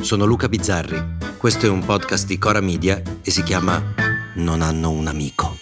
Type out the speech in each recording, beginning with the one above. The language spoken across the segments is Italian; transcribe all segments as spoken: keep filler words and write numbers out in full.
Sono Luca Bizzarri, questo è un podcast di Cora Media e si chiama Non hanno un amico.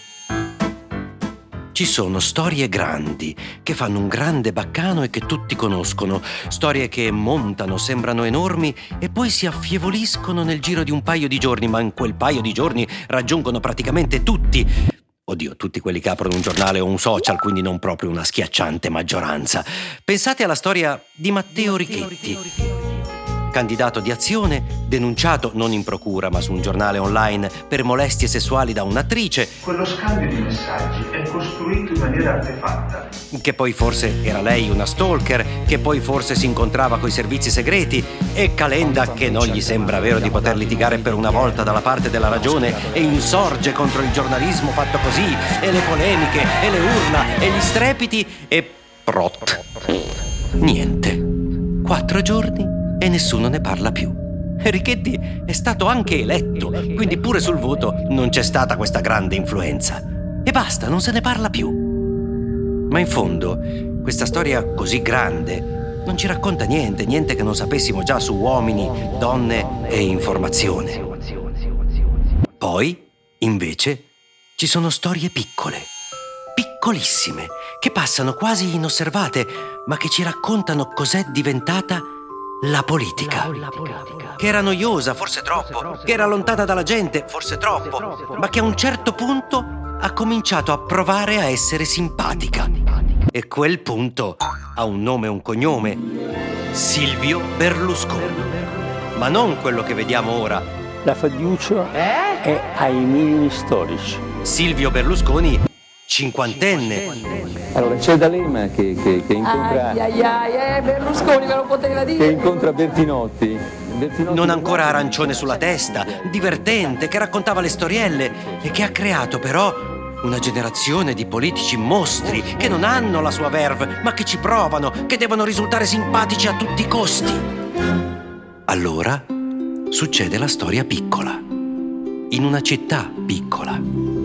Ci sono storie grandi, che fanno un grande baccano e che tutti conoscono, storie che montano, sembrano enormi e poi si affievoliscono nel giro di un paio di giorni, ma in quel paio di giorni raggiungono praticamente tutti. Oddio, tutti quelli che aprono un giornale o un social, quindi non proprio una schiacciante maggioranza. Pensate alla storia di Matteo Richetti. Candidato di Azione, denunciato non in procura ma su un giornale online per molestie sessuali da un'attrice. Quello scambio di messaggi è costruito in maniera artefatta. Che poi forse era lei una stalker, che poi forse si incontrava coi servizi segreti, e Calenda che non gli sembra vero di poter litigare per una volta dalla parte della ragione e insorge contro il giornalismo fatto così, e le polemiche, e le urla, e gli strepiti, e prot. Niente. Quattro giorni e nessuno ne parla più. Richetti è stato anche eletto, quindi pure sul voto non c'è stata questa grande influenza. E basta, non se ne parla più. Ma in fondo, questa storia così grande non ci racconta niente, niente che non sapessimo già su uomini, donne e informazione. Poi, invece, ci sono storie piccole, piccolissime, che passano quasi inosservate, ma che ci raccontano cos'è diventata la politica. Che era noiosa, forse troppo, che era lontana dalla gente, forse troppo, ma che a un certo punto ha cominciato a provare a essere simpatica. E quel punto ha un nome e un cognome: Silvio Berlusconi. Ma non quello che vediamo ora. La fiducia è ai minimi storici. Silvio Berlusconi, cinquantenne. Allora c'è D'Alema che, che, che incontra ai, ai, ai, eh, Berlusconi me lo poteva dire. Che incontra Bertinotti. Bertinotti non ancora arancione sulla testa, divertente, che raccontava le storielle e che ha creato però una generazione di politici mostri che non hanno la sua verve, ma che ci provano, che devono risultare simpatici a tutti i costi. Allora succede la storia piccola, in una città piccola,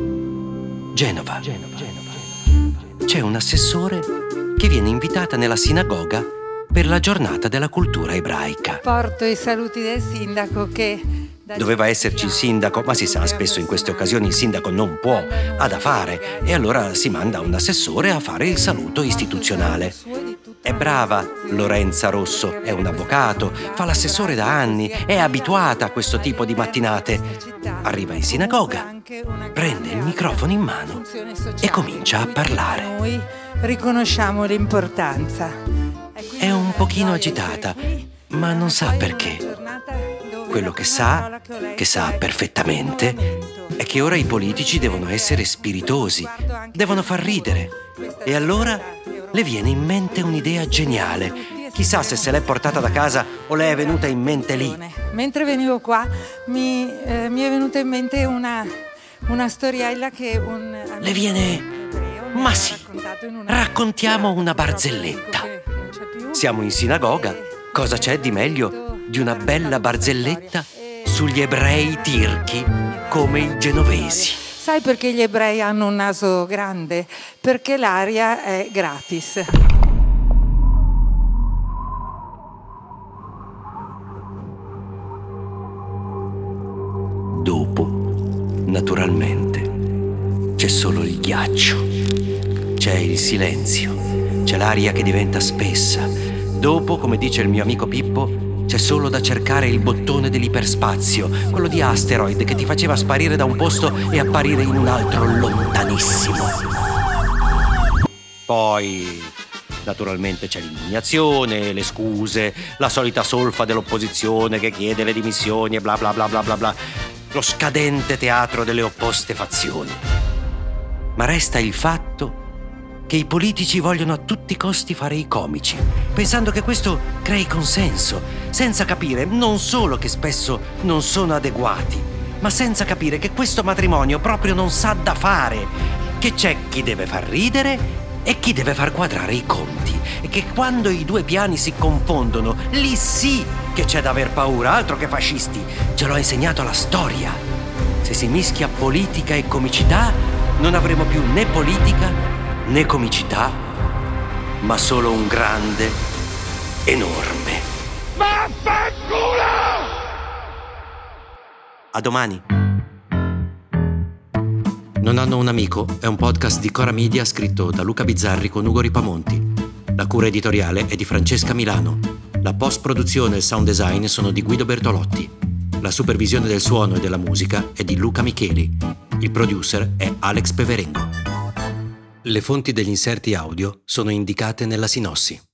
Genova. Genova. C'è un assessore che viene invitata nella sinagoga per la giornata della cultura ebraica. Porto i saluti del sindaco che... Doveva esserci il sindaco, ma si sa, spesso in queste occasioni il sindaco non può, ha da fare, e allora si manda un assessore a fare il saluto istituzionale. È brava Lorenza Rosso, è un avvocato, fa l'assessore da anni, è abituata a questo tipo di mattinate. Arriva in sinagoga, prende il microfono in mano e comincia a parlare. Noi riconosciamo l'importanza. È un pochino agitata, ma non sa perché. Quello che sa, che sa perfettamente, è che ora i politici devono essere spiritosi, devono far ridere. E allora le viene in mente un'idea geniale. Chissà se se l'è portata da casa o le è venuta in mente lì. Mentre venivo qua mi, eh, mi è venuta in mente una, una storiella che un... Le viene... Ma sì, raccontiamo una barzelletta. Siamo in sinagoga, cosa c'è di meglio di una bella barzelletta sugli ebrei tirchi come i genovesi? Sai perché gli ebrei hanno un naso grande? Perché l'aria è gratis. Dopo, naturalmente, c'è solo il ghiaccio, c'è il silenzio, c'è l'aria che diventa spessa. Dopo, come dice il mio amico Pippo, c'è solo da cercare il bottone dell'iperspazio, quello di Asteroid che ti faceva sparire da un posto e apparire in un altro lontanissimo. Poi, naturalmente, c'è l'indignazione, le scuse, la solita solfa dell'opposizione che chiede le dimissioni e bla bla bla bla bla bla, lo scadente teatro delle opposte fazioni. Ma resta il fatto che i politici vogliono a tutti i costi fare i comici, pensando che questo crei consenso, senza capire non solo che spesso non sono adeguati, ma senza capire che questo matrimonio proprio non sa da fare, che c'è chi deve far ridere e chi deve far quadrare i conti, e che quando i due piani si confondono, lì sì che c'è da aver paura, altro che fascisti, ce l'ha insegnato la storia. Se si mischia politica e comicità, non avremo più né politica né comicità, ma solo un grande, enorme Vaffanculo! A domani. Non hanno un amico è un podcast di Cora Media scritto da Luca Bizzarri con Ugo Ripamonti. La cura editoriale è di Francesca Milano. La post-produzione e il sound design sono di Guido Bertolotti. La supervisione del suono e della musica è di Luca Micheli. Il producer è Alex Peverengo. Le fonti degli inserti audio sono indicate nella sinossi.